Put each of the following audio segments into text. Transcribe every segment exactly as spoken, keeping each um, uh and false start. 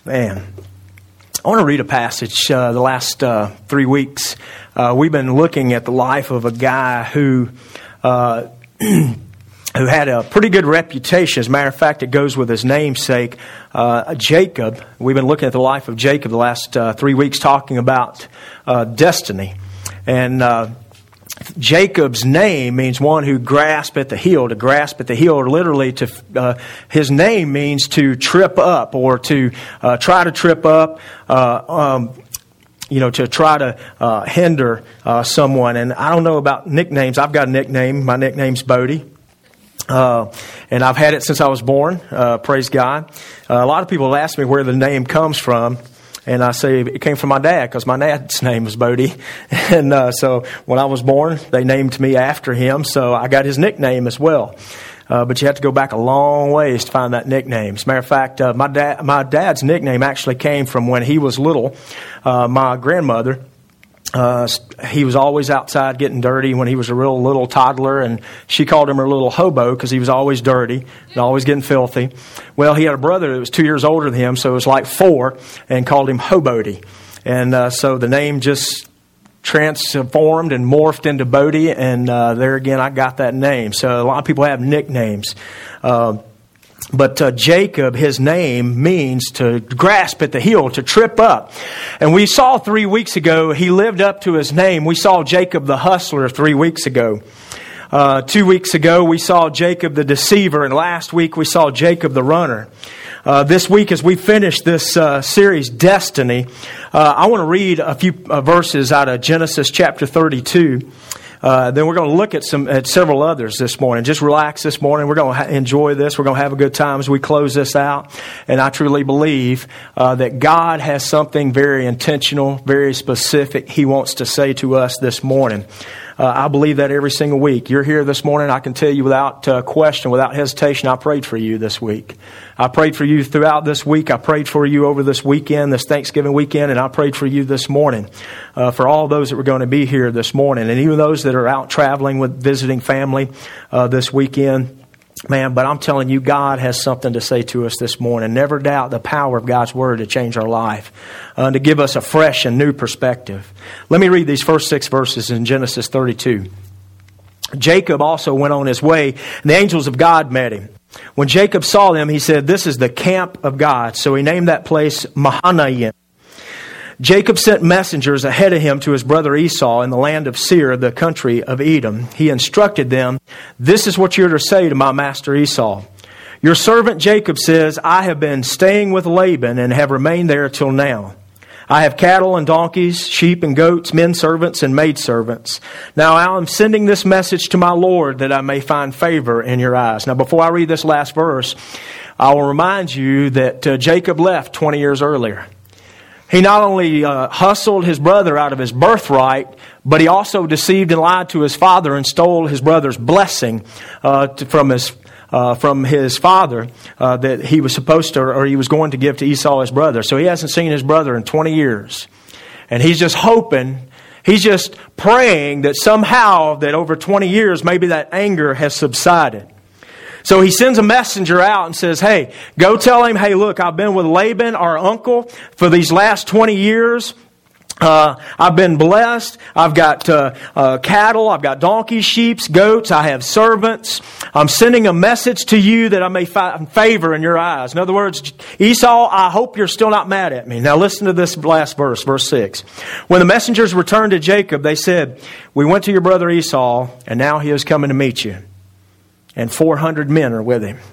Man, I want to read a passage. Uh, the last uh, three weeks, uh, we've been looking at the life of a guy who uh, who had a pretty good reputation. As a matter of fact, it goes with his namesake, uh, Jacob. We've been looking at the life of Jacob the last uh, three weeks, talking about uh, destiny. And uh, Jacob's name means one who grasps at the heel. To grasp at the heel, or literally, to uh, his name means to trip up, or to uh, try to trip up. Uh, um, you know, to try to uh, hinder uh, someone. And I don't know about nicknames. I've got a nickname. My nickname's Bodie. Uh, and I've had it since I was born. Uh, praise God. Uh, a lot of people ask me where the name comes from. And I say it came from my dad, because my dad's name was Bodie. And uh, so when I was born, they named me after him. So I got his nickname as well. Uh, but you have to go back a long ways to find that nickname. As a matter of fact, uh, my dad, my dad's nickname actually came from when he was little. Uh, my grandmother, uh, he was always outside getting dirty when he was a real little toddler, and she called him her little hobo because he was always dirty and always getting filthy. Well, he had a brother that was two years older than him, so it was like four, and called him Hobody. And uh, so the name just transformed and morphed into Bodie, and uh, there again I got that name. So a lot of people have nicknames. Uh, But uh, Jacob, his name means to grasp at the heel, to trip up. And we saw three weeks ago, he lived up to his name. We saw Jacob the hustler three weeks ago. Uh, two weeks ago, we saw Jacob the deceiver. And last week, we saw Jacob the runner. Uh, this week, as we finish this uh, series, Destiny, uh, I want to read a few uh, verses out of Genesis chapter thirty-two. Uh, then we're going to look at some at several others this morning. Just relax this morning. We're going to ha- enjoy this. We're going to have a good time as we close this out. And I truly believe uh, that God has something very intentional, very specific He wants to say to us this morning. Uh, I believe that every single week. You're here this morning. I can tell you without uh, question, without hesitation, I prayed for you this week. I prayed for you throughout this week. I prayed for you over this weekend, this Thanksgiving weekend, and I prayed for you this morning. Uh, for all those that were going to be here this morning, and even those that are out traveling with visiting family uh, this weekend. Man, but I'm telling you, God has something to say to us this morning. Never doubt the power of God's Word to change our life, uh, to give us a fresh and new perspective. Let me read these first six verses in Genesis thirty-two. Jacob also went on his way, and the angels of God met him. When Jacob saw them, he said, "This is the camp of God." So he named that place Mahanaim. Jacob sent messengers ahead of him to his brother Esau in the land of Seir, the country of Edom. He instructed them, "This is what you're to say to my master Esau. Your servant Jacob says, I have been staying with Laban and have remained there till now. I have cattle and donkeys, sheep and goats, men servants and maidservants. Now I am sending this message to my Lord that I may find favor in your eyes." Now before I read this last verse, I will remind you that uh, Jacob left twenty years earlier. He not only uh, hustled his brother out of his birthright, but he also deceived and lied to his father and stole his brother's blessing uh, to, from his uh, from his father uh, that he was supposed to, or he was going to give to Esau, his brother. So he hasn't seen his brother in twenty years. And he's just hoping, he's just praying that somehow that over twenty years, maybe that anger has subsided. So he sends a messenger out and says, "Hey, go tell him, hey, look, I've been with Laban, our uncle, for these last twenty years. Uh, I've been blessed. I've got uh, uh, cattle. I've got donkeys, sheep, goats. I have servants. I'm sending a message to you that I may find favor in your eyes." In other words, Esau, I hope you're still not mad at me. Now listen to this last verse, verse six. When the messengers returned to Jacob, they said, "We went to your brother Esau, and now he is coming to meet you. And four hundred men are with him."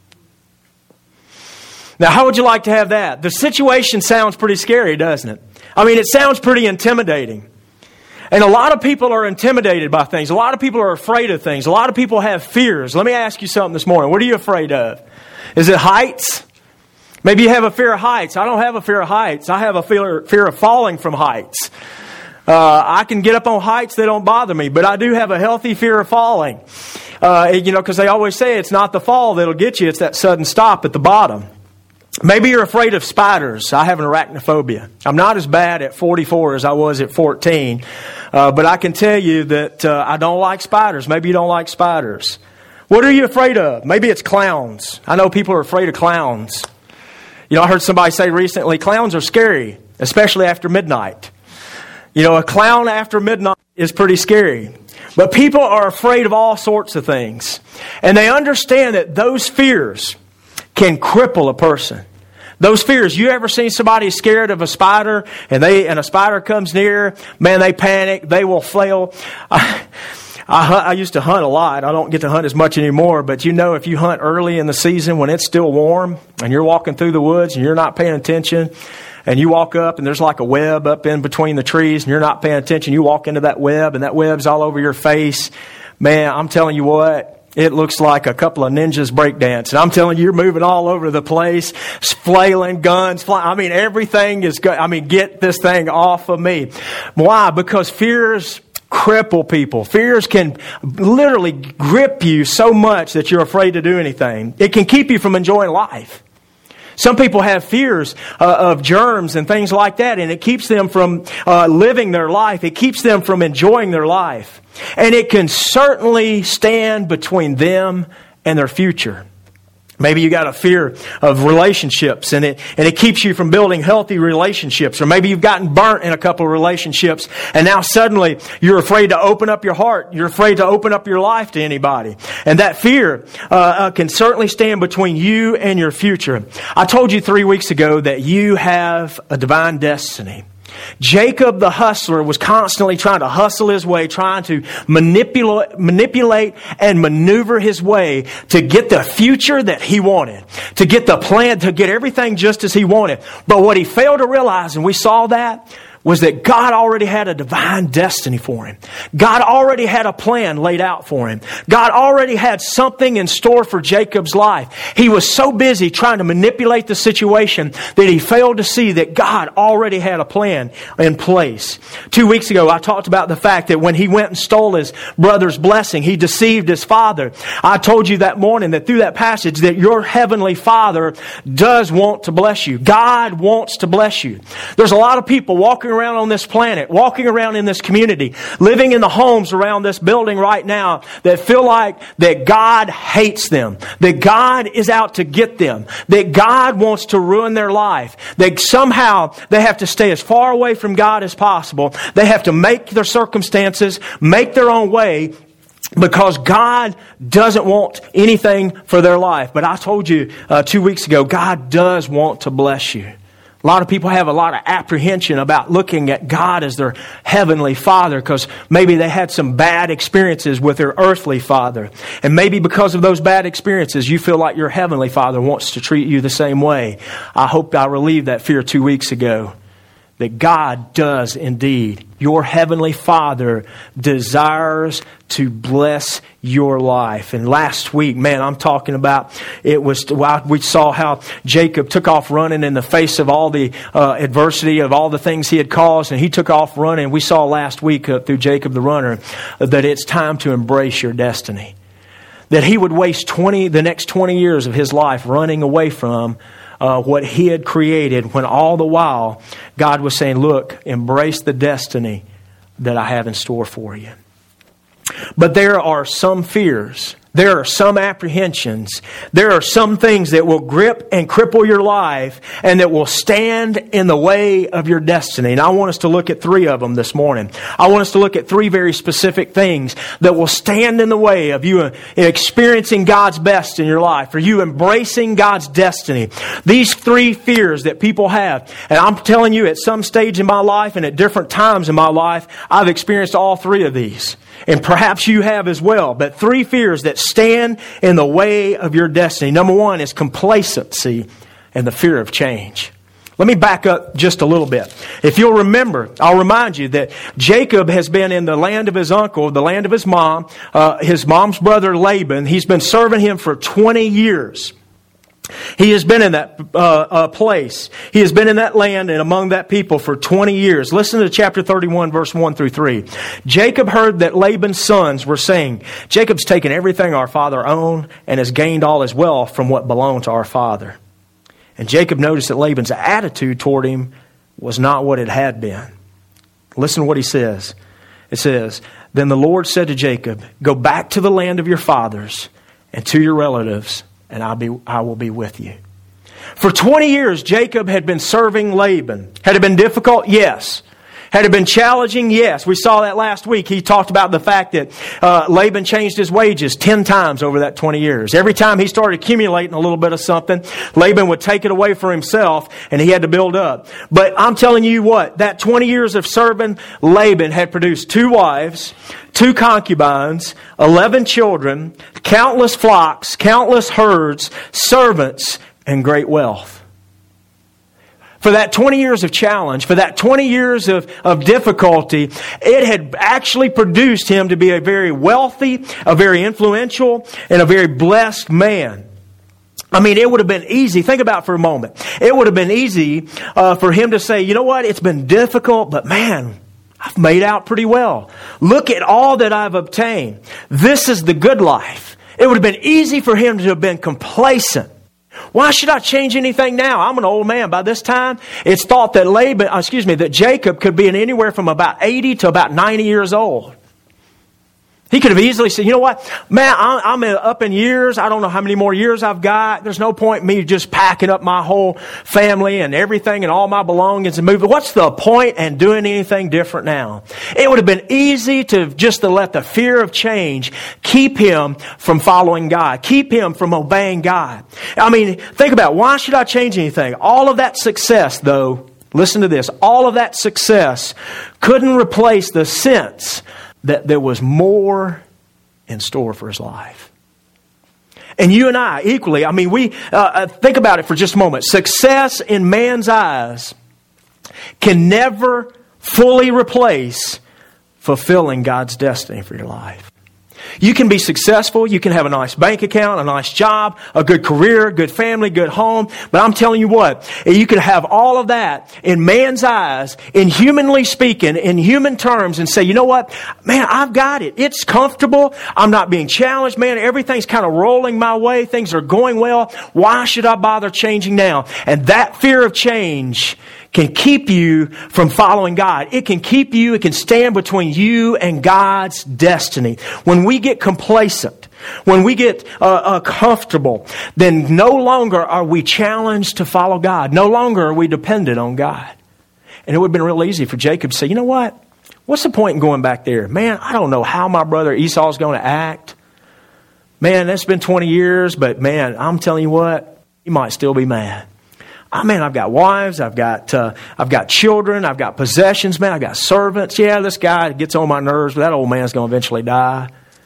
Now, how would you like to have that? The situation sounds pretty scary, doesn't it? I mean, it sounds pretty intimidating. And a lot of people are intimidated by things. A lot of people are afraid of things. A lot of people have fears. Let me ask you something this morning. What are you afraid of? Is it heights? Maybe you have a fear of heights. I don't have a fear of heights. I have a fear, fear of falling from heights. Uh, I can get up on heights, they don't bother me, but I do have a healthy fear of falling. Uh, you know, because they always say it's not the fall that'll get you, it's that sudden stop at the bottom. Maybe you're afraid of spiders. I have an arachnophobia. I'm not as bad at forty-four as I was at fourteen, uh, but I can tell you that uh, I don't like spiders. Maybe you don't like spiders. What are you afraid of? Maybe it's clowns. I know people are afraid of clowns. You know, I heard somebody say recently, clowns are scary, especially after midnight. You know, a clown after midnight is pretty scary. But people are afraid of all sorts of things. And they understand that those fears can cripple a person. Those fears, you ever seen somebody scared of a spider and they and a spider comes near, man, they panic, they will flail. I, I, I used to hunt a lot. I don't get to hunt as much anymore, but you know, if you hunt early in the season when it's still warm and you're walking through the woods and you're not paying attention, and you walk up and there's like a web up in between the trees and you're not paying attention, you walk into that web and that web's all over your face, man, I'm telling you what, it looks like a couple of ninjas breakdance. And I'm telling you, you're moving all over the place, flailing, guns flying. I mean, everything is good. I mean, get this thing off of me. Why? Because fears cripple people. Fears can literally grip you so much that you're afraid to do anything. It can keep you from enjoying life. Some people have fears uh, of germs and things like that, and it keeps them from uh, living their life. It keeps them from enjoying their life. And it can certainly stand between them and their future. Maybe you got a fear of relationships and it and it keeps you from building healthy relationships. Or maybe you've gotten burnt in a couple of relationships and now suddenly you're afraid to open up your heart. You're afraid to open up your life to anybody. And that fear uh, uh, can certainly stand between you and your future. I told you three weeks ago that you have a divine destiny. Jacob the hustler was constantly trying to hustle his way, trying to manipulate, manipulate and maneuver his way to get the future that he wanted, to get the plan, to get everything just as he wanted. But what he failed to realize, and we saw that, was that God already had a divine destiny for him. God already had a plan laid out for him. God already had something in store for Jacob's life. He was so busy trying to manipulate the situation that he failed to see that God already had a plan in place. Two weeks ago, I talked about the fact that when he went and stole his brother's blessing, he deceived his father. I told you that morning that through that passage that your heavenly Father does want to bless you. God wants to bless you. There's a lot of people walking around on this planet, walking around in this community, living in the homes around this building right now that feel like that God hates them, that God is out to get them, that God wants to ruin their life, that somehow they have to stay as far away from God as possible. They have to make their circumstances, make their own way, because God doesn't want anything for their life. But I told you uh, two weeks ago, God does want to bless you. A lot of people have a lot of apprehension about looking at God as their heavenly Father because maybe they had some bad experiences with their earthly father. And maybe because of those bad experiences, you feel like your heavenly Father wants to treat you the same way. I hope I relieved that fear two weeks ago. That God does indeed. Your heavenly Father desires to bless your life. And last week, man, I'm talking about, it was, well, we saw how Jacob took off running in the face of all the uh, adversity of all the things he had caused, and he took off running. We saw last week uh, through Jacob the runner uh, that it's time to embrace your destiny. That he would waste twenty the next twenty years of his life running away from Uh, what he had created, when all the while God was saying, look, embrace the destiny that I have in store for you. But there are some fears, there are some apprehensions, there are some things that will grip and cripple your life and that will stand in the way of your destiny. And I want us to look at three of them this morning. I want us to look at three very specific things that will stand in the way of you experiencing God's best in your life, for you embracing God's destiny. These three fears that people have, and I'm telling you, at some stage in my life and at different times in my life, I've experienced all three of these. And perhaps you have as well. But three fears that stand in the way of your destiny. Number one is complacency and the fear of change. Let me back up just a little bit. If you'll remember, I'll remind you that Jacob has been in the land of his uncle, the land of his mom, uh, his mom's brother Laban. He's been serving him for twenty years. He has been in that uh, uh, place. He has been in that land and among that people for twenty years. Listen to chapter thirty-one, verse one through three. Jacob heard that Laban's sons were saying, Jacob's taken everything our father owned and has gained all his wealth from what belonged to our father. And Jacob noticed that Laban's attitude toward him was not what it had been. Listen to what he says. It says, Then the Lord said to Jacob, Go back to the land of your fathers and to your relatives, and I'll be, I will be with you. For twenty years, Jacob had been serving Laban. Had it been difficult? Yes. Had it been challenging? Yes. We saw that last week. He talked about the fact that uh, Laban changed his wages ten times over that twenty years. Every time he started accumulating a little bit of something, Laban would take it away for himself, and he had to build up. But I'm telling you what, that twenty years of serving Laban had produced two wives, two concubines, eleven children, countless flocks, countless herds, servants, and great wealth. For that twenty years of challenge, for that twenty years of, of difficulty, it had actually produced him to be a very wealthy, a very influential, and a very blessed man. I mean, it would have been easy. Think about it for a moment. It would have been easy uh, for him to say, you know what, it's been difficult, but man, I've made out pretty well. Look at all that I've obtained. This is the good life. It would have been easy for him to have been complacent. Why should I change anything now? I'm an old man. By this time, it's thought that Laban, excuse me, that Jacob could be in anywhere from about eighty to about ninety years old. He could have easily said, you know what, man, I'm up in years. I don't know how many more years I've got. There's no point in me just packing up my whole family and everything and all my belongings and moving. What's the point in doing anything different now? It would have been easy to just to let the fear of change keep him from following God, keep him from obeying God. I mean, think about it. Why should I change anything? All of that success, though, listen to this, all of that success couldn't replace the sense that there was more in store for his life. And you and I, equally, I mean, we uh, think about it for just a moment. Success in man's eyes can never fully replace fulfilling God's destiny for your life. You can be successful, you can have a nice bank account, a nice job, a good career, good family, good home. But I'm telling you what, you can have all of that in man's eyes, in humanly speaking, in human terms, and say, you know what, man, I've got it. It's comfortable. I'm not being challenged, man. Everything's kind of rolling my way. Things are going well. Why should I bother changing now? And that fear of change can keep you from following God. It can keep you, it can stand between you and God's destiny. When we get complacent, when we get uh, uh, comfortable, then no longer are we challenged to follow God. No longer are we dependent on God. And it would have been real easy for Jacob to say, you know what? What's the point in going back there? Man, I don't know how my brother Esau's going to act. Man, it's been twenty years, but man, I'm telling you what, he might still be mad. I mean, I've got wives, I've got uh, I've got children, I've got possessions, man, I've got servants. Yeah, this guy gets on my nerves, but that old man's going to eventually die.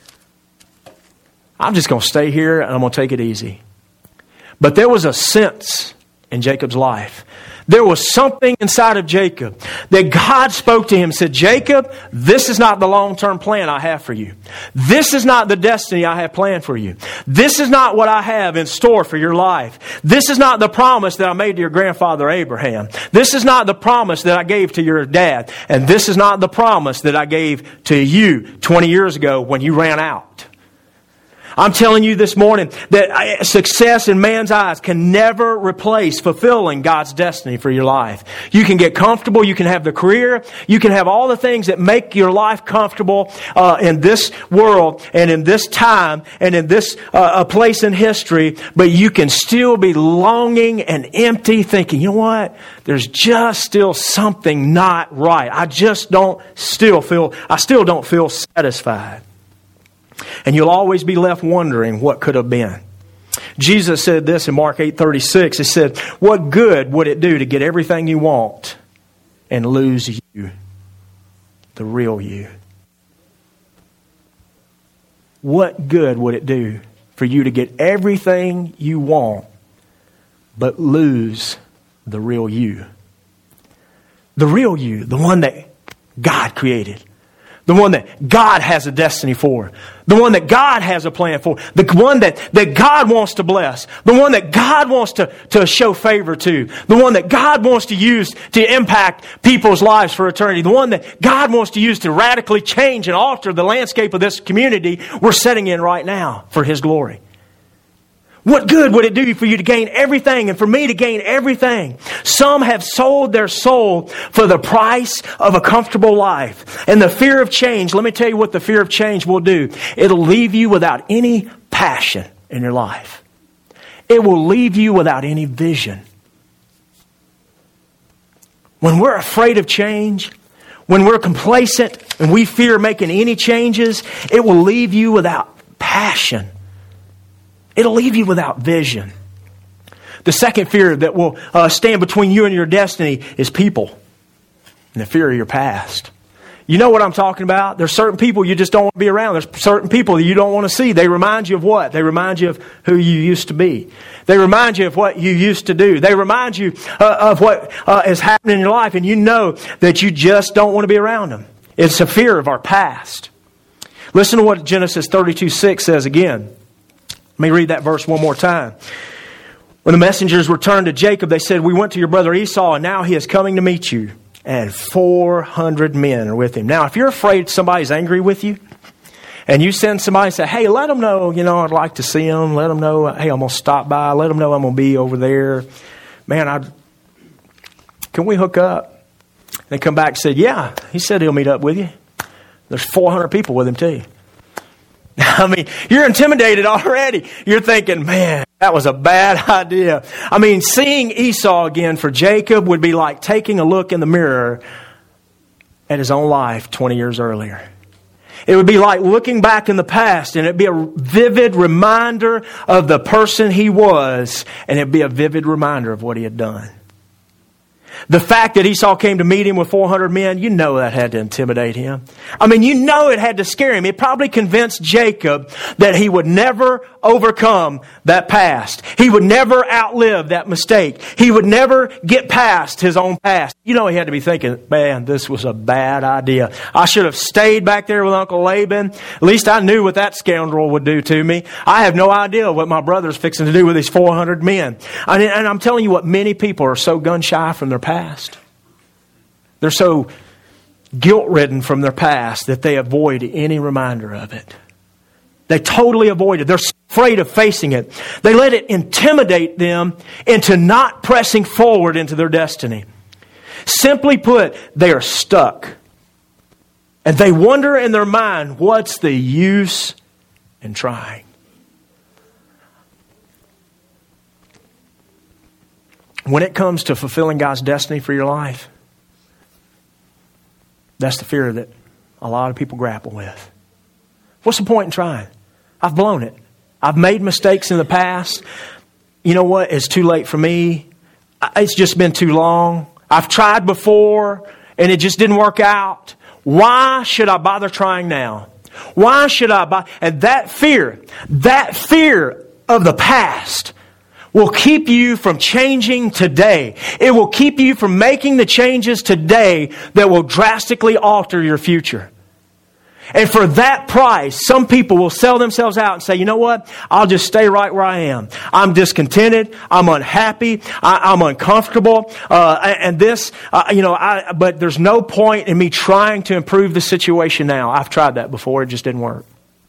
I'm just going to stay here and I'm going to take it easy. But there was a sense in Jacob's life. There was something inside of Jacob that God spoke to him and said, Jacob, this is not the long-term plan I have for you. This is not the destiny I have planned for you. This is not what I have in store for your life. This is not the promise that I made to your grandfather Abraham. This is not the promise that I gave to your dad. And this is not the promise that I gave to you twenty years ago when you ran out. I'm telling you this morning that success in man's eyes can never replace fulfilling God's destiny for your life. You can get comfortable. You can have the career. You can have all the things that make your life comfortable uh, in this world and in this time and in this uh, a place in history. But you can still be longing and empty, thinking, you know what? There's just still something not right. I just don't still feel, I still don't feel satisfied. And you'll always be left wondering what could have been. Jesus said this in Mark eight thirty-six. He said, what good would it do to get everything you want and lose you, the real you? What good would it do for you to get everything you want but lose the real you? The real you, the one that God created. The one that God has a destiny for. The one that God has a plan for. The one that, that God wants to bless. The one that God wants to, to show favor to. The one that God wants to use to impact people's lives for eternity. The one that God wants to use to radically change and alter the landscape of this community we're setting in right now for His glory. What good would it do for you to gain everything and for me to gain everything? Some have sold their soul for the price of a comfortable life. And the fear of change, let me tell you what the fear of change will do. It'll leave you without any passion in your life. it will leave you without any vision. When we're afraid of change, when we're complacent and we fear making any changes, it will leave you without passion. It'll leave you without vision. The second fear that will uh, stand between you and your destiny is people and the fear of your past. You know what I'm talking about? There's certain people you just don't want to be around. There's certain people that you don't want to see. They remind you of what? They remind you of who you used to be. They remind you of what you used to do. They remind you uh, of what uh, is happening in your life, and you know that you just don't want to be around them. It's a fear of our past. Listen to what Genesis thirty-two six says again. Let me read that verse one more time. When the messengers returned to Jacob, they said, "We went to your brother Esau, and now he is coming to meet you." And four hundred men are with him. Now, if you're afraid somebody's angry with you, and you send somebody and say, "Hey, let them know, you know, I'd like to see them. Let them know, hey, I'm going to stop by. Let them know I'm going to be over there. Man, I can we hook up?" They come back and said, "Yeah, he said he'll meet up with you." There's four hundred people with him too. I mean, you're intimidated already. You're thinking, man, that was a bad idea. I mean, seeing Esau again for Jacob would be like taking a look in the mirror at his own life twenty years earlier. It would be like looking back in the past, and it'd be a vivid reminder of the person he was, and it'd be a vivid reminder of what he had done. The fact that Esau came to meet him with four hundred men, you know that had to intimidate him. I mean, you know it had to scare him. It probably convinced Jacob that he would never overcome that past. He would never outlive that mistake. He would never get past his own past. You know he had to be thinking, man, this was a bad idea. I should have stayed back there with Uncle Laban. At least I knew what that scoundrel would do to me. I have no idea what my brother's fixing to do with these four hundred men. And I'm telling you what, many people are so gun-shy from their past. They're so guilt-ridden from their past that they avoid any reminder of it. They totally avoid it. They're afraid of facing it. They let it intimidate them into not pressing forward into their destiny. Simply put, they are stuck. And they wonder in their mind, what's the use in trying? When it comes to fulfilling God's destiny for your life, that's the fear that a lot of people grapple with. What's the point in trying? I've blown it. I've made mistakes in the past. You know what? It's too late for me. It's just been too long. I've tried before and it just didn't work out. Why should I bother trying now? Why should I bother? And that fear, that fear of the past will keep you from changing today. It will keep you from making the changes today that will drastically alter your future. And for that price, some people will sell themselves out and say, you know what? I'll just stay right where I am. I'm discontented. I'm unhappy. I, I'm uncomfortable. Uh, and this, uh, you know, I, but there's no point in me trying to improve the situation now. I've tried that before. It just didn't work.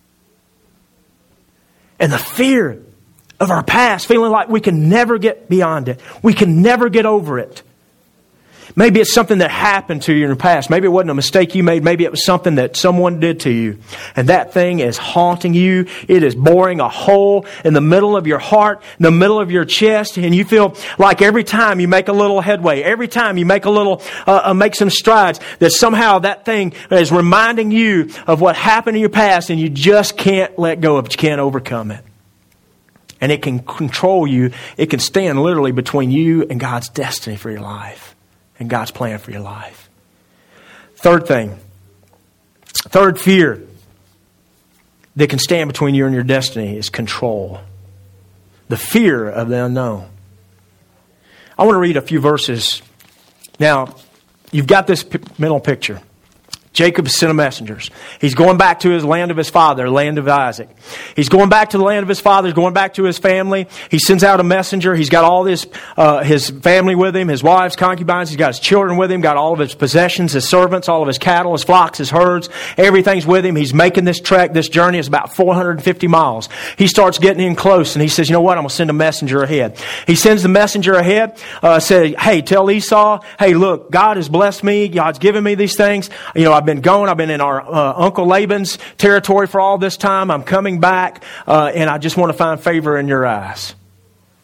And the fear of our past, feeling like we can never get beyond it. We can never get over it. Maybe it's something that happened to you in the past. Maybe it wasn't a mistake you made. Maybe it was something that someone did to you. And that thing is haunting you. It is boring a hole in the middle of your heart, in the middle of your chest. And you feel like every time you make a little headway, every time you make a little, uh, uh, make some strides, that somehow that thing is reminding you of what happened in your past, and you just can't let go of it. You can't overcome it. And it can control you. It can stand literally between you and God's destiny for your life and God's plan for your life. Third thing, third fear that can stand between you and your destiny is control. The fear of the unknown. I want to read a few verses. Now, you've got this p- mental picture. Jacob sent messengers. He's going back to his land of his father, land of Isaac. He's going back to the land of his father. He's going back to his family. He sends out a messenger. He's got all this, uh, his family with him, his wives, concubines. He's got his children with him, got all of his possessions, his servants, all of his cattle, his flocks, his herds. Everything's with him. He's making this trek, this journey. It's about four hundred fifty miles. He starts getting in close and he says, you know what? I'm going to send a messenger ahead. He sends the messenger ahead, uh, said, hey, tell Esau, hey, look, God has blessed me. God's given me these things. You know, I've been going. I've been in our uh, Uncle Laban's territory for all this time. I'm coming back, uh, and I just want to find favor in your eyes.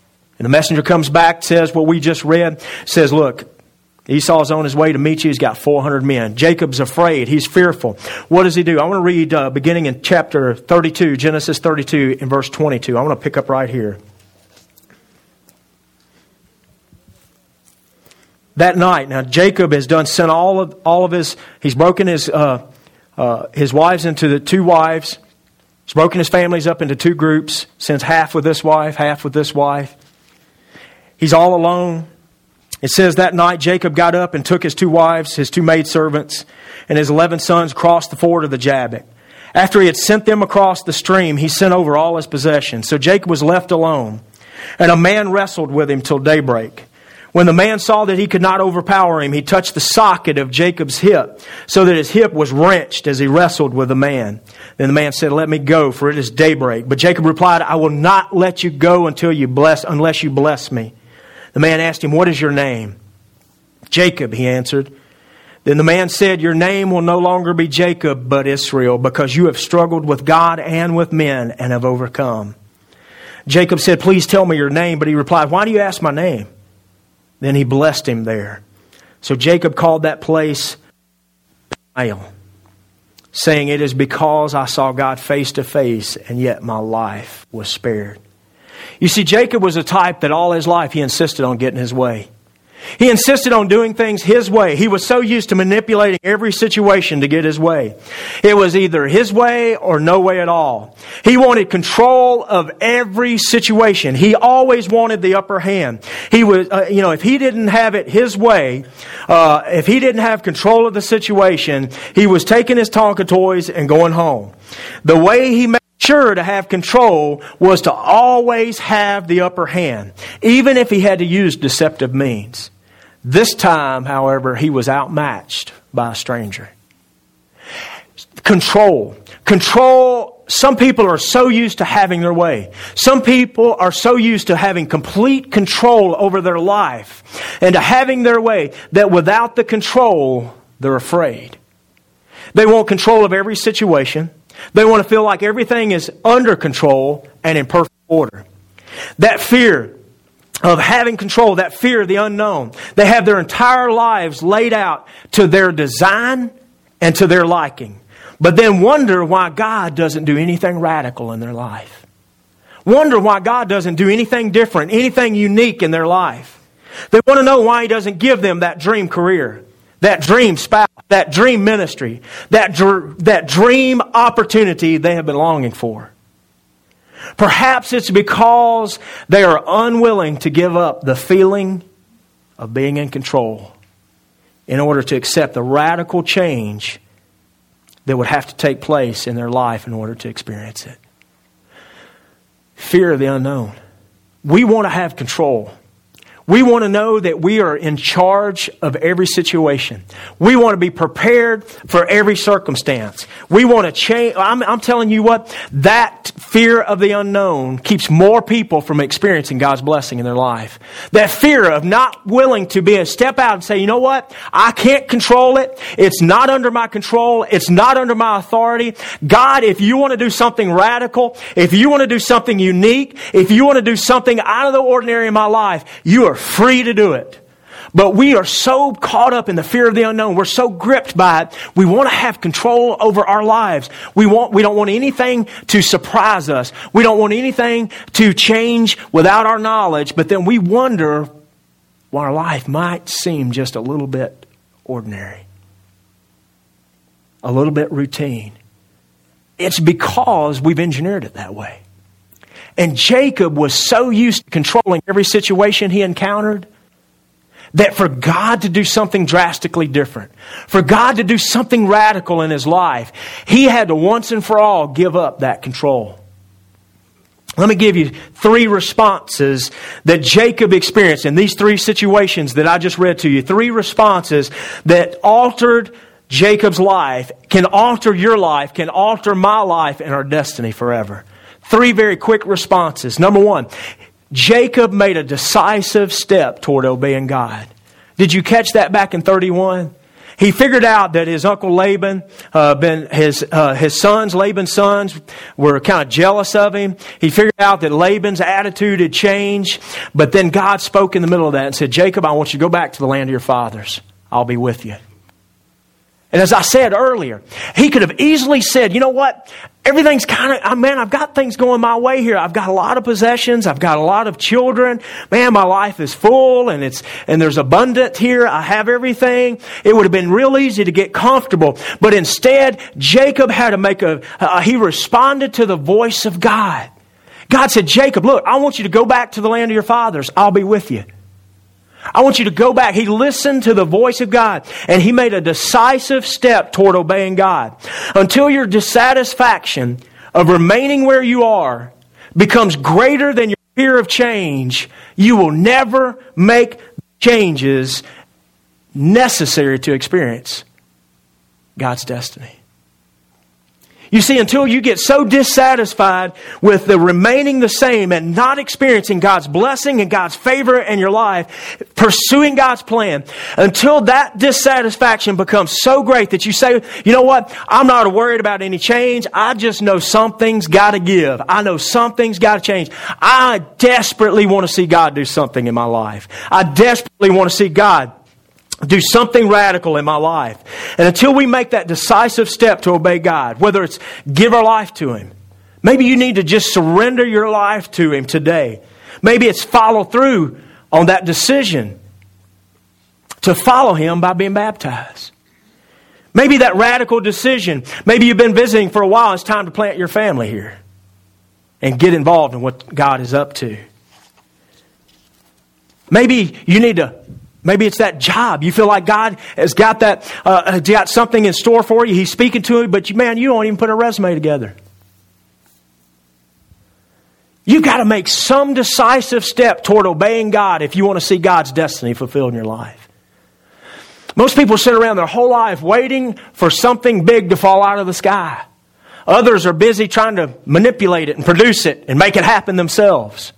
And the messenger comes back, says what we just read, says, look, Esau's on his way to meet you. He's got four hundred men. Jacob's afraid. He's fearful. What does he do? I want to read uh, beginning in chapter thirty-two, Genesis thirty-two, in verse twenty-two. I want to pick up right here. That night, now Jacob has done sent all of all of his. He's broken his uh, uh, his wives into the two wives. He's broken his families up into two groups. Sends half with this wife, half with this wife. He's all alone. It says that night Jacob got up and took his two wives, his two maidservants, and his eleven sons crossed the ford of the Jabbok. After he had sent them across the stream, he sent over all his possessions. So Jacob was left alone, and a man wrestled with him till daybreak. When the man saw that he could not overpower him, he touched the socket of Jacob's hip, so that his hip was wrenched as he wrestled with the man. Then the man said, "Let me go, for it is daybreak." But Jacob replied, "I will not let you go until you bless, unless you bless me." The man asked him, "What is your name?" "Jacob," he answered. Then the man said, "Your name will no longer be Jacob, but Israel, because you have struggled with God and with men and have overcome." Jacob said, "Please tell me your name." But he replied, "Why do you ask my name?" Then he blessed him there. So Jacob called that place Peniel, saying, "It is because I saw God face to face, and yet my life was spared." You see, Jacob was a type that all his life he insisted on getting his way. He insisted on doing things his way. He was so used to manipulating every situation to get his way. It was either his way or no way at all. He wanted control of every situation. He always wanted the upper hand. He was, uh, you know, if he didn't have it his way, uh, if he didn't have control of the situation, he was taking his Tonka toys and going home. The way he made sure to have control was to always have the upper hand, even if he had to use deceptive means. This time, however, he was outmatched by a stranger. Control. Control. Some people are so used to having their way. Some people are so used to having complete control over their life and to having their way that without the control, they're afraid. They want control of every situation. They want to feel like everything is under control and in perfect order. That fear of having control, that fear of the unknown, they have their entire lives laid out to their design and to their liking. But then wonder why God doesn't do anything radical in their life. Wonder why God doesn't do anything different, anything unique in their life. They want to know why He doesn't give them that dream career, that dream spouse, that dream ministry, that, dr- that dream opportunity they have been longing for. Perhaps it's because they are unwilling to give up the feeling of being in control in order to accept the radical change that would have to take place in their life in order to experience it. Fear of the unknown. We want to have control. We want to know that we are in charge of every situation. We want to be prepared for every circumstance. We want to change. I'm, I'm telling you what, that fear of the unknown keeps more people from experiencing God's blessing in their life. That fear of not willing to be a step out and say, you know what, I can't control it. It's not under my control. It's not under my authority. God, if you want to do something radical, if you want to do something unique, if you want to do something out of the ordinary in my life, you are free to do it. But we are so caught up in the fear of the unknown. We're so gripped by it. We want to have control over our lives. We want, we don't want anything to surprise us. We don't want anything to change without our knowledge. But then we wonder why our life might seem just a little bit ordinary, a little bit routine. It's because we've engineered it that way. And Jacob was so used to controlling every situation he encountered that for God to do something drastically different, for God to do something radical in his life, he had to once and for all give up that control. Let me give you three responses that Jacob experienced in these three situations that I just read to you. Three responses that altered Jacob's life, can alter your life, can alter my life and our destiny forever. Three very quick responses. Number one, Jacob made a decisive step toward obeying God. Did you catch that back in thirty-one? He figured out that his uncle Laban, uh, been his uh, his sons, Laban's sons, were kind of jealous of him. He figured out that Laban's attitude had changed. But then God spoke in the middle of that and said, Jacob, I want you to go back to the land of your fathers. I'll be with you. And as I said earlier, he could have easily said, you know what? Everything's kind of, man, I've got things going my way here. I've got a lot of possessions. I've got a lot of children. Man, my life is full and it's, and there's abundance here. I have everything. It would have been real easy to get comfortable. But instead, Jacob had to make a, uh, he responded to the voice of God. God said, Jacob, look, I want you to go back to the land of your fathers. I'll be with you. I want you to go back. He listened to the voice of God and he made a decisive step toward obeying God. Until your dissatisfaction of remaining where you are becomes greater than your fear of change, you will never make changes necessary to experience God's destiny. You see, until you get so dissatisfied with the remaining the same and not experiencing God's blessing and God's favor in your life, pursuing God's plan, until that dissatisfaction becomes so great that you say, you know what, I'm not worried about any change. I just know something's got to give. I know something's got to change. I desperately want to see God do something in my life. I desperately want to see God do something radical in my life. And until we make that decisive step to obey God, whether it's give our life to Him, maybe you need to just surrender your life to Him today. Maybe it's follow through on that decision to follow Him by being baptized. Maybe that radical decision, maybe you've been visiting for a while, it's time to plant your family here and get involved in what God is up to. Maybe you need to Maybe it's that job. You feel like God has got that, uh, has got something in store for you. He's speaking to you, but you, man, you don't even put a resume together. You've got to make some decisive step toward obeying God if you want to see God's destiny fulfilled in your life. Most people sit around their whole life waiting for something big to fall out of the sky. Others are busy trying to manipulate it and produce it and make it happen themselves.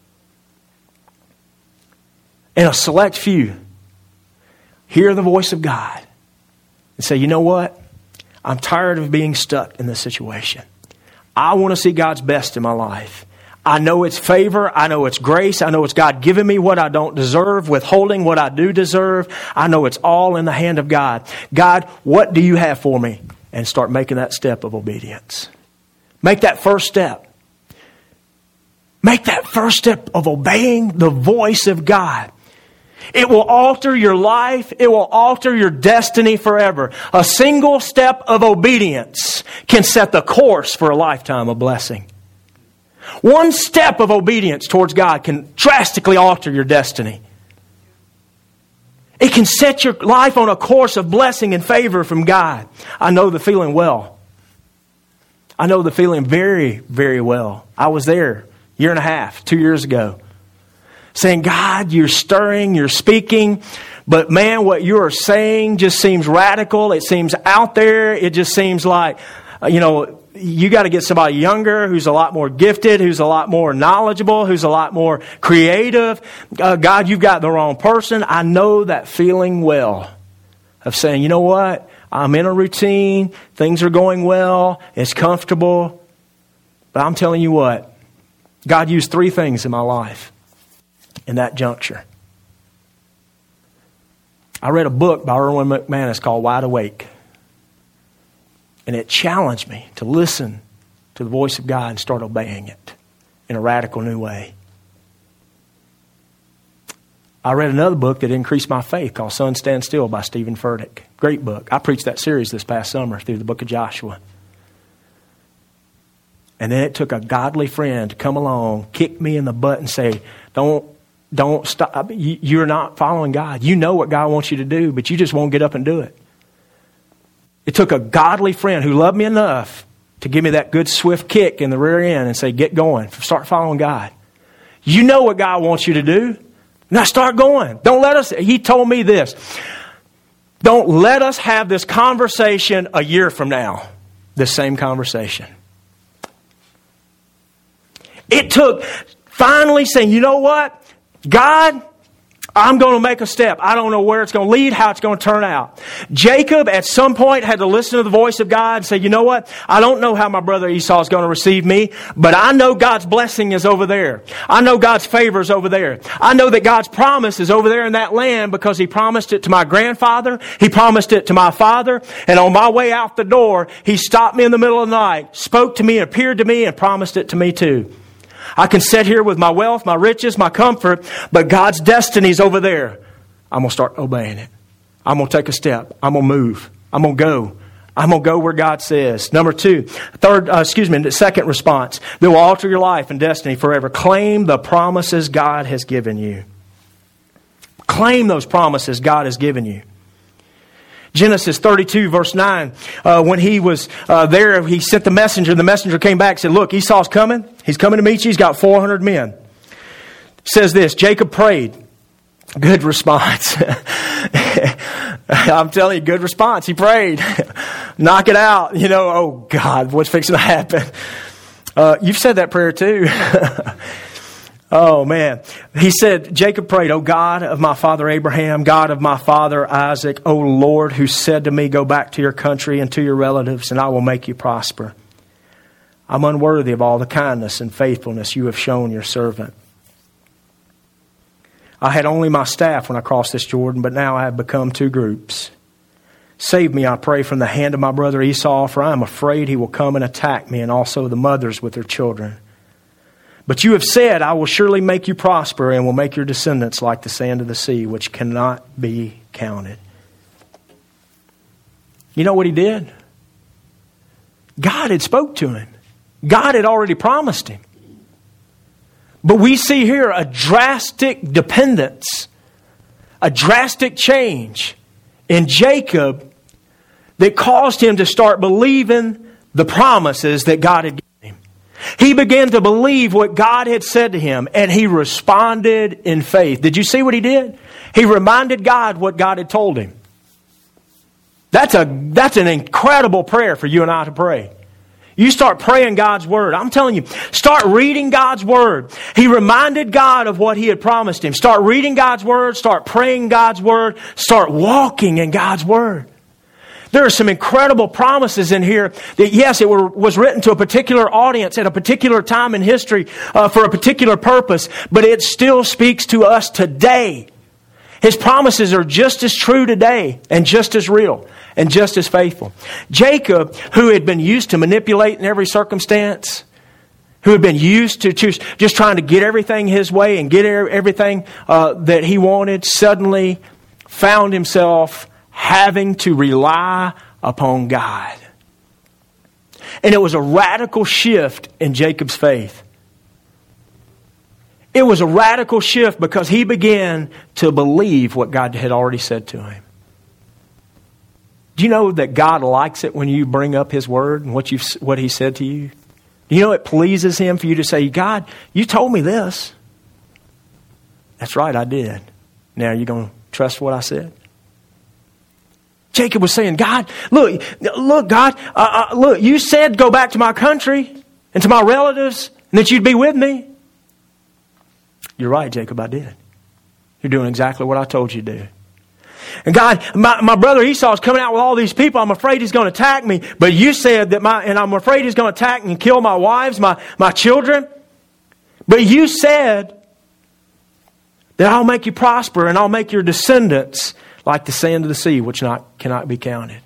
And a select few hear the voice of God and say, you know what? I'm tired of being stuck in this situation. I want to see God's best in my life. I know it's favor. I know it's grace. I know it's God giving me what I don't deserve, withholding what I do deserve. I know it's all in the hand of God. God, what do you have for me? And start making that step of obedience. Make that first step. Make that first step of obeying the voice of God. It will alter your life. It will alter your destiny forever. A single step of obedience can set the course for a lifetime of blessing. One step of obedience towards God can drastically alter your destiny. It can set your life on a course of blessing and favor from God. I know the feeling well. I know the feeling very, very well. I was there a year and a half, two years ago. Saying, God, you're stirring, you're speaking, but man, what you are saying just seems radical. It seems out there. It just seems like, you know, you got to get somebody younger who's a lot more gifted, who's a lot more knowledgeable, who's a lot more creative. Uh, God, you've got the wrong person. I know that feeling well of saying, you know what? I'm in a routine. Things are going well. It's comfortable. But I'm telling you what, God used three things in my life in that juncture. I read a book by Erwin McManus called Wide Awake. And it challenged me to listen to the voice of God and start obeying it in a radical new way. I read another book that increased my faith called Sun Stand Still by Stephen Furtick. Great book. I preached that series this past summer through the book of Joshua. And then it took a godly friend to come along, kick me in the butt and say, don't Don't stop. You're not following God. You know what God wants you to do, but you just won't get up and do it. It took a godly friend who loved me enough to give me that good swift kick in the rear end and say, get going. Start following God. You know what God wants you to do. Now start going. Don't let us, he told me this. Don't let us have this conversation a year from now. This same conversation. It took finally saying, you know what? God, I'm going to make a step. I don't know where it's going to lead, how it's going to turn out. Jacob, at some point, had to listen to the voice of God and say, you know what? I don't know how my brother Esau is going to receive me, but I know God's blessing is over there. I know God's favor is over there. I know that God's promise is over there in that land because He promised it to my grandfather. He promised it to my father. And on my way out the door, He stopped me in the middle of the night, spoke to me, appeared to me, and promised it to me too. I can sit here with my wealth, my riches, my comfort, but God's destiny's over there. I'm going to start obeying it. I'm going to take a step. I'm going to move. I'm going to go. I'm going to go where God says. Number two, third, uh, excuse me, the second response that will alter your life and destiny forever. Claim the promises God has given you. Claim those promises God has given you. Genesis thirty-two, verse nine, uh, when he was uh, there, he sent the messenger, and the messenger came back and said, look, Esau's coming. He's coming to meet you. He's got four hundred men. It says this, Jacob prayed. Good response. I'm telling you, good response. He prayed. Knock it out. You know, oh God, what's fixing to happen? Uh, you've said that prayer too. Oh, man. He said, Jacob prayed, O God of my father Abraham, God of my father Isaac, O Lord, who said to me, go back to your country and to your relatives, and I will make you prosper. I'm unworthy of all the kindness and faithfulness you have shown your servant. I had only my staff when I crossed this Jordan, but now I have become two groups. Save me, I pray, from the hand of my brother Esau, for I am afraid he will come and attack me, and also the mothers with their children. But you have said, I will surely make you prosper and will make your descendants like the sand of the sea, which cannot be counted. You know what he did? God had spoke to him. God had already promised him. But we see here a drastic dependence, a drastic change in Jacob that caused him to start believing the promises that God had given. He began to believe what God had said to him, and he responded in faith. Did you see what he did? He reminded God what God had told him. That's a that's an incredible prayer for you and I to pray. You start praying God's Word. I'm telling you, start reading God's Word. He reminded God of what He had promised him. Start reading God's Word. Start praying God's Word. Start walking in God's Word. There are some incredible promises in here that, yes, it were, was written to a particular audience at a particular time in history uh, for a particular purpose, but it still speaks to us today. His promises are just as true today and just as real and just as faithful. Jacob, who had been used to manipulate in every circumstance, who had been used to just, just trying to get everything his way and get everything uh, that he wanted, suddenly found himself having to rely upon God. And it was a radical shift in Jacob's faith. It was a radical shift because he began to believe what God had already said to him. Do you know that God likes it when you bring up His Word and what, you've, what He said to you? Do you know it pleases Him for you to say, God, you told me this. That's right, I did. Now, are you going to trust what I said? Jacob was saying, God, look, look, God, uh, uh, look, you said go back to my country and to my relatives and that you'd be with me. You're right, Jacob, I did. You're doing exactly what I told you to do. And God, my, my brother Esau is coming out with all these people. I'm afraid he's going to attack me. But you said that my, and I'm afraid he's going to attack and kill my wives, my, my children. But you said that I'll make you prosper and I'll make your descendants like the sand of the sea, which not cannot be counted.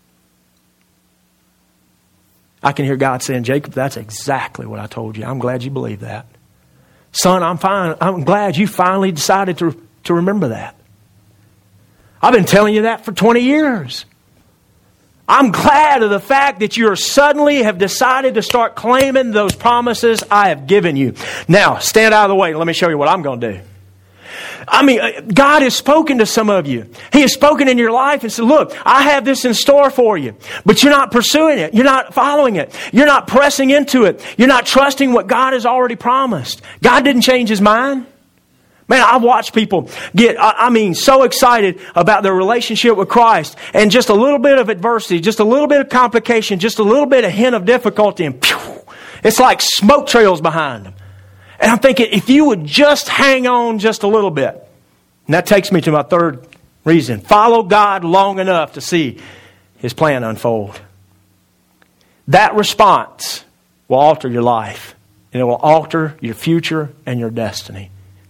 I can hear God saying, Jacob, that's exactly what I told you. I'm glad you believe that. Son, I'm fine. I'm glad you finally decided to, to remember that. I've been telling you that for twenty years. I'm glad of the fact that you suddenly have decided to start claiming those promises I have given you. Now, stand out of the way and let me show you what I'm going to do. I mean, God has spoken to some of you. He has spoken in your life and said, look, I have this in store for you. But you're not pursuing it. You're not following it. You're not pressing into it. You're not trusting what God has already promised. God didn't change His mind. Man, I've watched people get, I mean, so excited about their relationship with Christ. And just a little bit of adversity, just a little bit of complication, just a little bit of hint of difficulty, and pew, it's like smoke trails behind them. And I'm thinking, if you would just hang on just a little bit. And that takes me to my third reason. Follow God long enough to see His plan unfold. That response will alter your life. And it will alter your future and your destiny.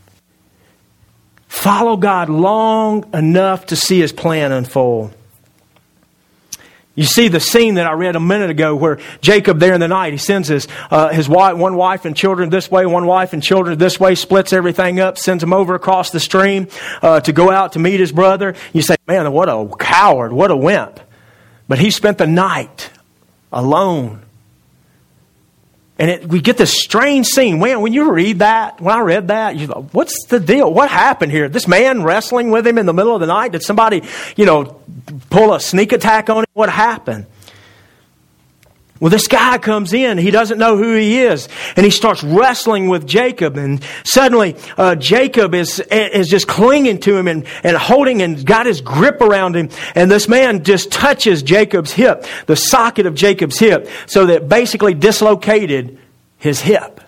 Follow God long enough to see His plan unfold. You see the scene that I read a minute ago where Jacob there in the night, he sends his uh, his wife, one wife and children this way, one wife and children this way, splits everything up, sends them over across the stream uh, to go out to meet his brother. You say, man, what a coward, what a wimp. But he spent the night alone. And it, we get this strange scene. Man, when you read that, when I read that, you thought, what's the deal? What happened here? This man wrestling with him in the middle of the night? Did somebody, you know, pull a sneak attack on him? What happened? Well, this guy comes in. He doesn't know who he is. And he starts wrestling with Jacob. And suddenly, uh, Jacob is is just clinging to him and, and holding and got his grip around him. And this man just touches Jacob's hip, the socket of Jacob's hip, so that basically dislocated his hip.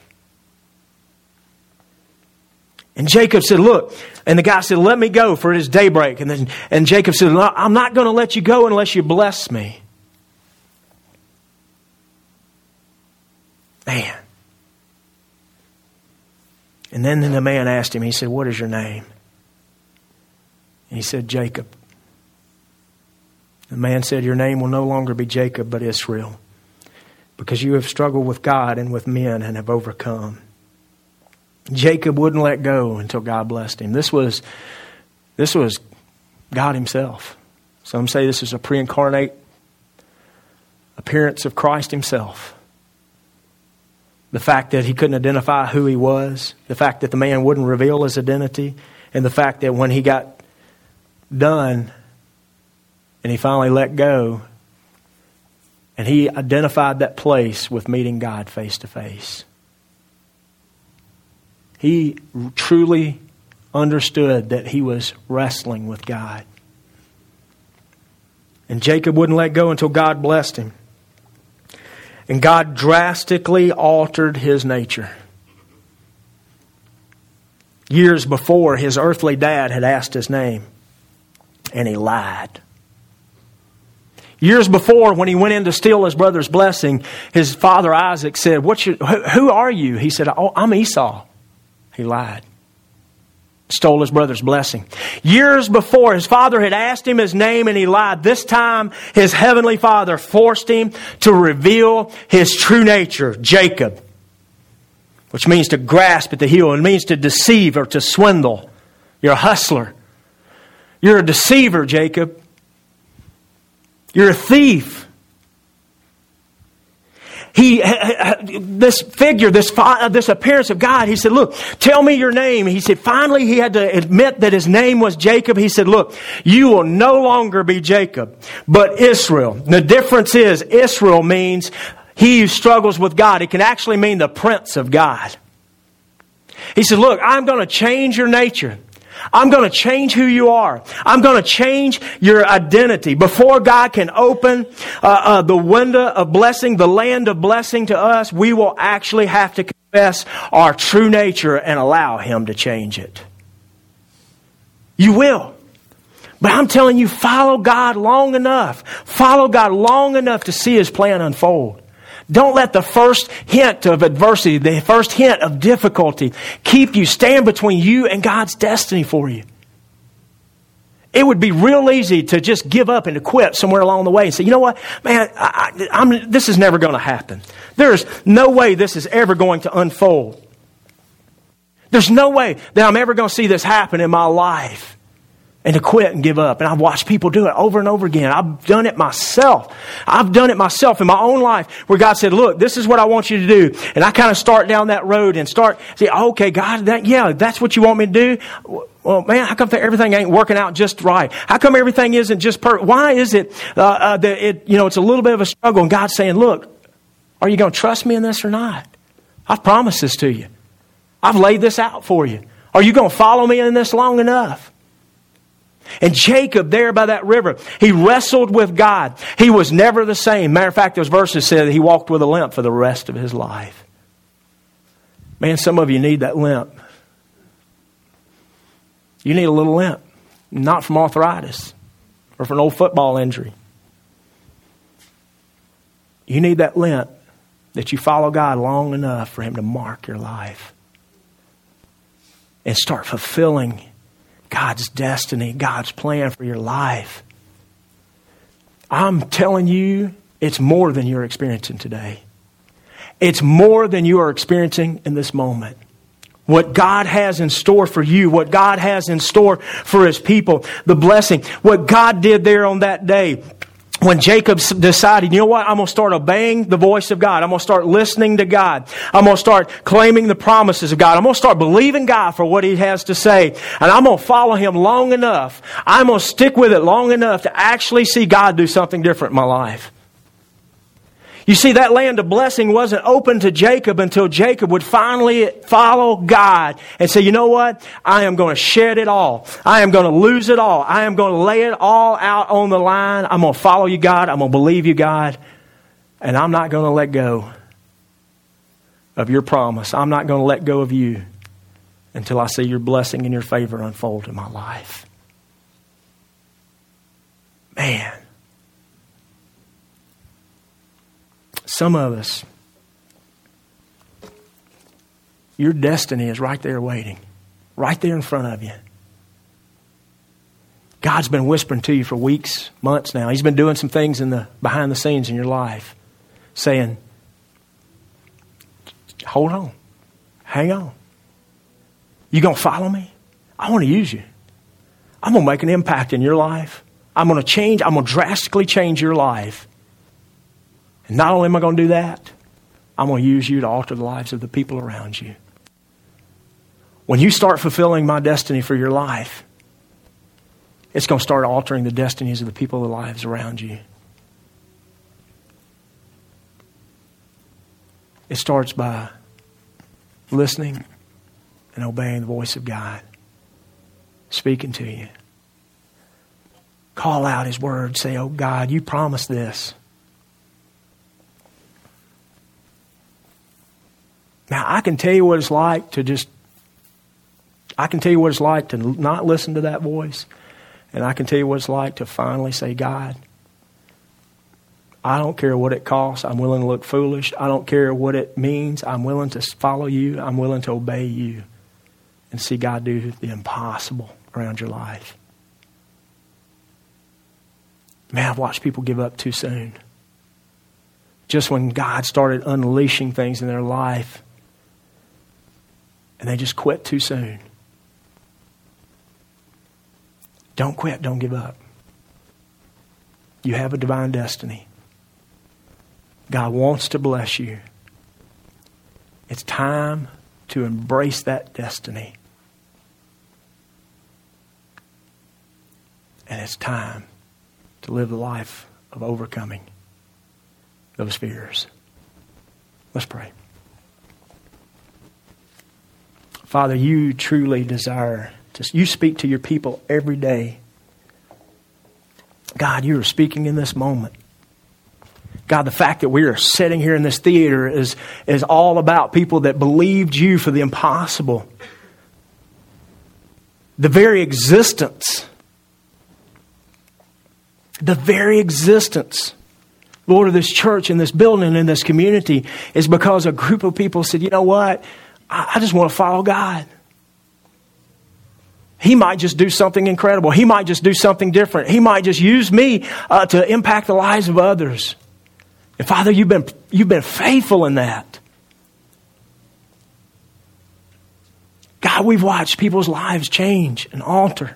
And Jacob said, look, and the guy said, let me go, for it is daybreak. And then and Jacob said, no, I'm not going to let you go unless you bless me. Man. And then the man asked him, he said, what is your name? And he said, Jacob. The man said, your name will no longer be Jacob, but Israel, because you have struggled with God and with men and have overcome. Jacob wouldn't let go until God blessed him. This was, this was God Himself. Some say this is a pre-incarnate appearance of Christ Himself. The fact that he couldn't identify who he was, the fact that the man wouldn't reveal his identity, and the fact that when he got done and he finally let go, and he identified that place with meeting God face to face. He truly understood that he was wrestling with God. And Jacob wouldn't let go until God blessed him. And God drastically altered his nature. Years before, his earthly dad had asked his name, and he lied. Years before, when he went in to steal his brother's blessing, his father Isaac said, "What's your, who, who are you?" He said, "Oh, I'm Esau." He lied. Stole his brother's blessing. Years before, his father had asked him his name and he lied. This time, his heavenly Father forced him to reveal his true nature, Jacob, which means to grasp at the heel. It means to deceive or to swindle. You're a hustler. You're a deceiver, Jacob. You're a thief. He, this figure, this this appearance of God, he said, "Look, tell me your name." He said, finally he had to admit that his name was Jacob. He said, "Look, you will no longer be Jacob, but Israel." The difference is, Israel means he who struggles with God. It can actually mean the prince of God. He said, "Look, I'm going to change your nature. I'm going to change who you are. I'm going to change your identity. Before God can open uh, uh, the window of blessing, the land of blessing to us, we will actually have to confess our true nature and allow Him to change it." You will. But I'm telling you, follow God long enough. Follow God long enough to see His plan unfold. Don't let the first hint of adversity, the first hint of difficulty, keep you, stand between you and God's destiny for you. It would be real easy to just give up and to quit somewhere along the way and say, you know what, man, I, I'm, this is never going to happen. There's no way this is ever going to unfold. There's no way that I'm ever going to see this happen in my life. And to quit and give up. And I've watched people do it over and over again. I've done it myself. I've done it myself in my own life where God said, "Look, this is what I want you to do." And I kind of start down that road and start, say, okay, God, that, yeah, that's what you want me to do. Well, man, how come everything ain't working out just right? How come everything isn't just perfect? Why is it uh, uh, that it, you know, it's a little bit of a struggle? And God's saying, "Look, are you going to trust me in this or not? I've promised this to you. I've laid this out for you. Are you going to follow me in this long enough?" And Jacob, there by that river, he wrestled with God. He was never the same. Matter of fact, those verses said that he walked with a limp for the rest of his life. Man, some of you need that limp. You need a little limp, not from arthritis or from an old football injury. You need that limp that you follow God long enough for Him to mark your life and start fulfilling God's destiny, God's plan for your life. I'm telling you, it's more than you're experiencing today. It's more than you are experiencing in this moment. What God has in store for you, what God has in store for His people, the blessing, what God did there on that day when Jacob decided, you know what, I'm going to start obeying the voice of God. I'm going to start listening to God. I'm going to start claiming the promises of God. I'm going to start believing God for what He has to say. And I'm going to follow Him long enough. I'm going to stick with it long enough to actually see God do something different in my life. You see, that land of blessing wasn't open to Jacob until Jacob would finally follow God and say, you know what? I am going to shed it all. I am going to lose it all. I am going to lay it all out on the line. I'm going to follow you, God. I'm going to believe you, God. And I'm not going to let go of your promise. I'm not going to let go of you until I see your blessing and your favor unfold in my life. Man. Some of us, your destiny is right there waiting, right there in front of you. God's been whispering to you for weeks, months now. He's been doing some things in the behind the scenes in your life, saying, hold on, hang on. You going to follow me? I want to use you. I'm going to make an impact in your life. I'm going to change, I'm going to drastically change your life. And not only am I going to do that, I'm going to use you to alter the lives of the people around you. When you start fulfilling my destiny for your life, it's going to start altering the destinies of the people, the lives around you. It starts by listening and obeying the voice of God, speaking to you. Call out His word. Say, oh God, you promised this. Now, I can tell you what it's like to just, I can tell you what it's like to not listen to that voice. And I can tell you what it's like to finally say, God, I don't care what it costs. I'm willing to look foolish. I don't care what it means. I'm willing to follow you. I'm willing to obey you and see God do the impossible around your life. Man, I've watched people give up too soon. Just when God started unleashing things in their life, and they just quit too soon. Don't quit. Don't give up. You have a divine destiny. God wants to bless you. It's time to embrace that destiny. And it's time to live the life of overcoming those fears. Let's pray. Father, you truly desire to, you speak to your people every day. God, you are speaking in this moment. God, the fact that we are sitting here in this theater is, is all about people that believed you for the impossible. The very existence, the very existence, Lord, of this church and this building and this community is because a group of people said, you know what? I just want to follow God. He might just do something incredible. He might just do something different. He might just use me uh, to impact the lives of others. And Father, you've been, you've been faithful in that. God, we've watched people's lives change and alter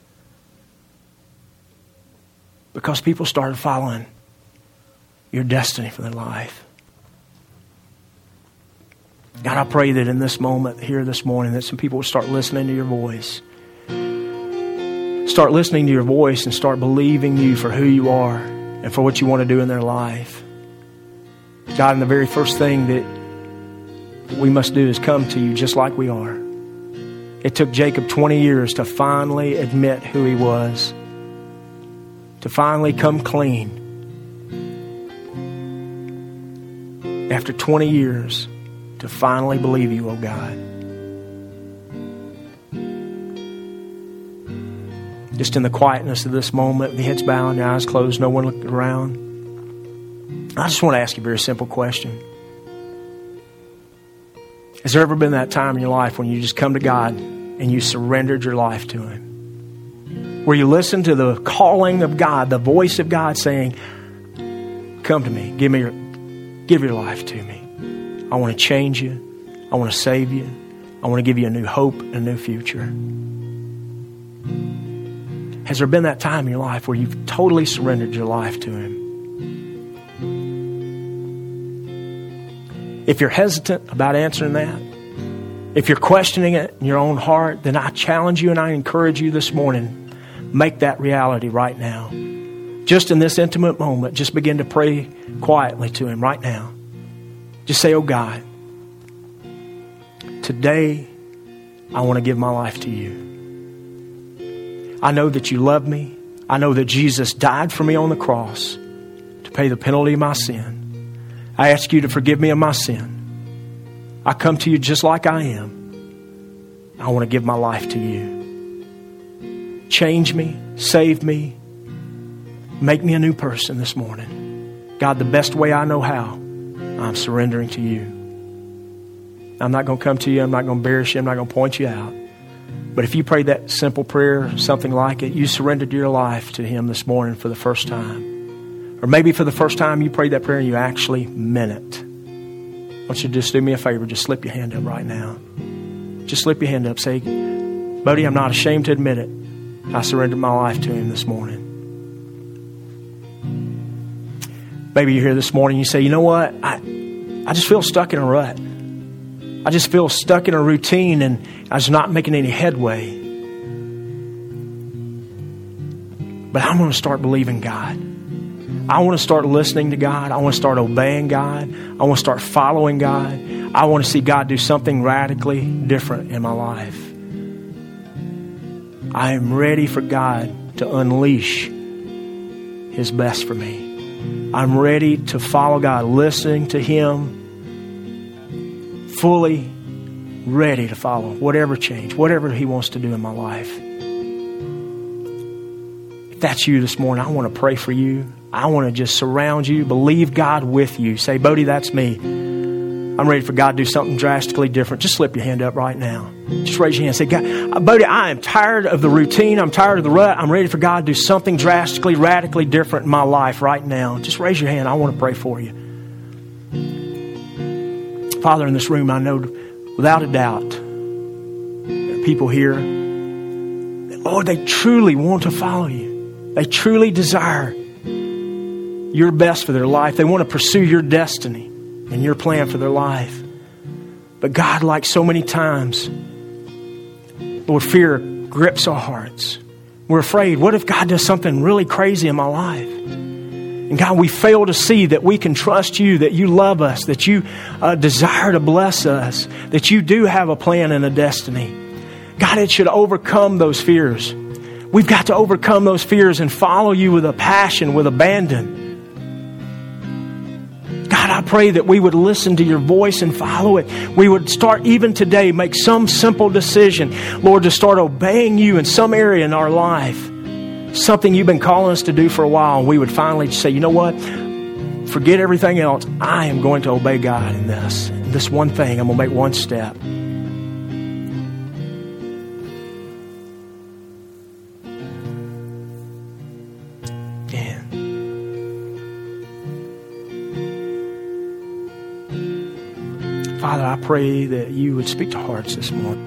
because people started following your destiny for their life. God, I pray that in this moment here this morning that some people will start listening to your voice. Start listening to your voice and start believing you for who you are and for what you want to do in their life. God, and the very first thing that we must do is come to you just like we are. It took Jacob twenty years to finally admit who he was, to finally come clean. After twenty years, to finally believe you, oh God. Just in the quietness of this moment, the heads bowed, the eyes closed, no one looking around. I just want to ask you a very simple question. Has there ever been that time in your life when you just come to God and you surrendered your life to Him? Where you listen to the calling of God, the voice of God saying, come to me, give me your, give your life to me. I want to change you. I want to save you. I want to give you a new hope and a new future. Has there been that time in your life where you've totally surrendered your life to Him? If you're hesitant about answering that, if you're questioning it in your own heart, then I challenge you and I encourage you this morning, make that reality right now. Just in this intimate moment, just begin to pray quietly to Him right now. Just say, oh God, today I want to give my life to You. I know that You love me. I know that Jesus died for me on the cross to pay the penalty of my sin. I ask You to forgive me of my sin. I come to You just like I am. I want to give my life to You. Change me, save me, make me a new person this morning. God, the best way I know how, I'm surrendering to You. I'm not going to come to You. I'm not going to embarrass You. I'm not going to point you out. But if you prayed that simple prayer, something like it, you surrendered your life to Him this morning for the first time. Or maybe for the first time you prayed that prayer and you actually meant it. I want you to just do me a favor. Just slip your hand up right now. Just slip your hand up. Say, buddy, I'm not ashamed to admit it. I surrendered my life to Him this morning. Maybe you're here this morning and you say, you know what? I, I just feel stuck in a rut. I just feel stuck in a routine and I was not making any headway. But I'm going to start believing God. I want to start listening to God. I want to start obeying God. I want to start following God. I want to see God do something radically different in my life. I am ready for God to unleash His best for me. I'm ready to follow God, listening to Him, fully ready to follow whatever change, whatever He wants to do in my life. If that's you this morning, I want to pray for you. I want to just surround you, believe God with you. Say, Bodie, that's me. I'm ready for God to do something drastically different. Just slip your hand up right now. Just raise your hand. Say, God, Bodie, I am tired of the routine. I'm tired of the rut. I'm ready for God to do something drastically, radically different in my life right now. Just raise your hand. I want to pray for you. Father, in this room, I know without a doubt there are people here that, Lord, they truly want to follow You. They truly desire Your best for their life. They want to pursue Your destiny and Your plan for their life. But God, like so many times, Lord, fear grips our hearts. We're afraid, what if God does something really crazy in my life? And God, we fail to see that we can trust You, that You love us, that You uh, desire to bless us, that You do have a plan and a destiny. God, it should overcome those fears. We've got to overcome those fears and follow You with a passion, with abandon. God, I pray that we would listen to Your voice and follow it. We would start even today, make some simple decision, Lord, to start obeying You in some area in our life. Something You've been calling us to do for a while. And we would finally say, you know what? Forget everything else. I am going to obey God in this. This one thing, I'm going to make one step. Father, I pray that You would speak to hearts this morning.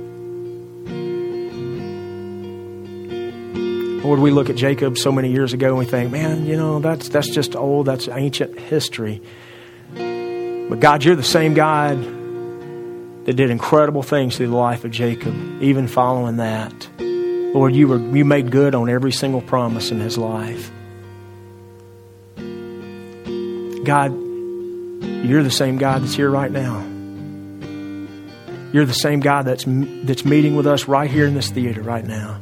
Lord, we look at Jacob so many years ago and we think, man, you know, that's that's just old, that's ancient history. But God, You're the same God that did incredible things through the life of Jacob, even following that. Lord, You were You made good on every single promise in his life. God, You're the same God that's here right now. You're the same God that's that's meeting with us right here in this theater right now.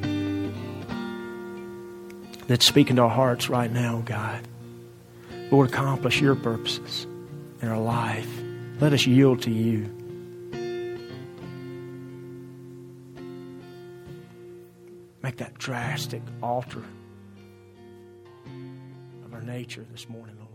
That's speaking to our hearts right now, God. Lord, accomplish Your purposes in our life. Let us yield to You. Make that drastic alter of our nature this morning, Lord.